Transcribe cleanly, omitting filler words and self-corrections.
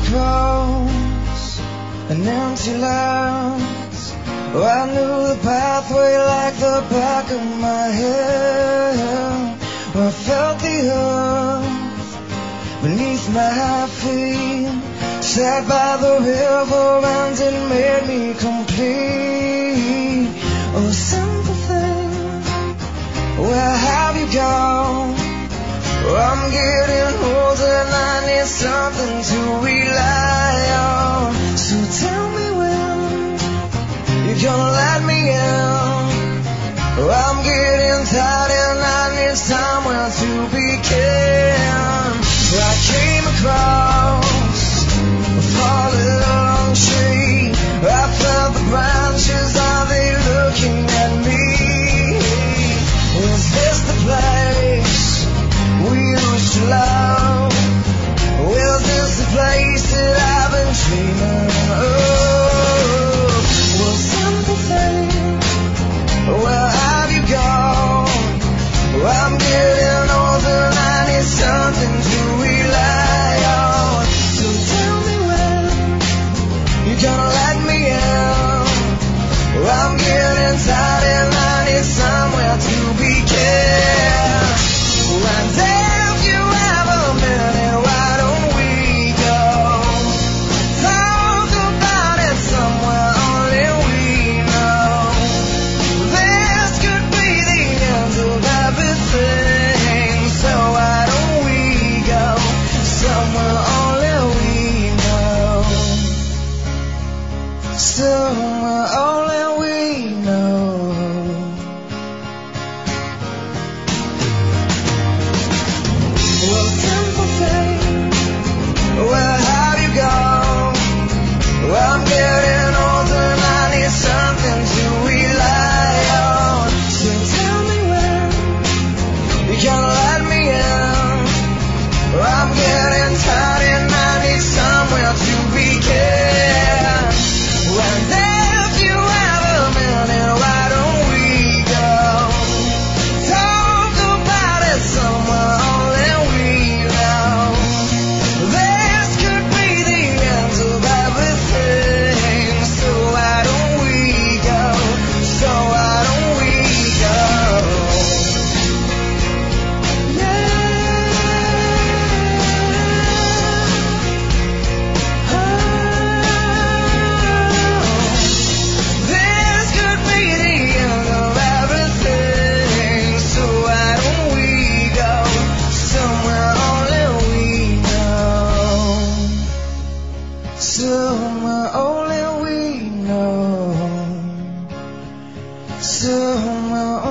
across an empty land. Oh, I knew the pathway like the back of my head. Oh, I felt the earth beneath my feet. Sat by the river and it made me complete. Oh, simple thing, where have you gone? Oh, I'm getting older and I need something to rely on. So tell me when you're gonna let me in. Oh, I'm getting tired and I need somewhere to begin. So I came across a fallen tree. I felt the branches, are they looking at me? Is this the place we used to love? Is this the place that I've been dreaming of? Well, simple thing, where have you gone? Well, I'm getting older and I need something to rely on. So tell me when you're gonna let me in. Well, I'm getting tired and I need somewhere to begin. And if you have a minute, why don't we go talk about it somewhere only we know? This could be the end of everything. So why don't we go somewhere only we know? Somewhere only we know. Well, simple thing, where have you gone? Well, I'm getting older and I need something to rely on. So tell me when you're gonna let me in. Well, I'm getting tired and I need somewhere to begin. And if you have a minute, why don't we go talk about it somewhere only we know? This could be the end of everything. So why don't we go? So why don't we go? This could be the end of everything. So why don't we go somewhere only we know? Somewhere only we know. Somewhere